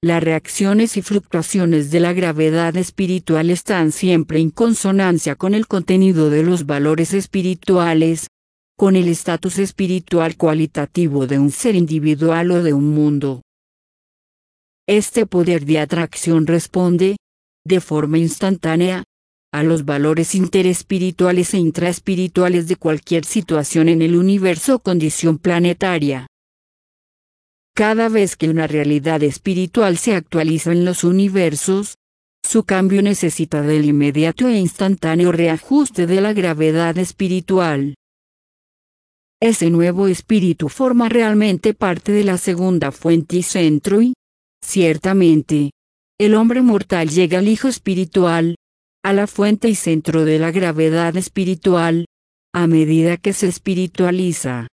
Las reacciones y fluctuaciones de la gravedad espiritual están siempre en consonancia con el contenido de los valores espirituales, con el estatus espiritual cualitativo de un ser individual o de un mundo. Este poder de atracción responde, de forma instantánea, a los valores interespirituales e intraespirituales de cualquier situación en el universo o condición planetaria. Cada vez que una realidad espiritual se actualiza en los universos, su cambio necesita del inmediato e instantáneo reajuste de la gravedad espiritual. Ese nuevo espíritu forma realmente parte de la segunda fuente y centro y, ciertamente, el hombre mortal llega al Hijo espiritual, a la fuente y centro de la gravedad espiritual, a medida que se espiritualiza.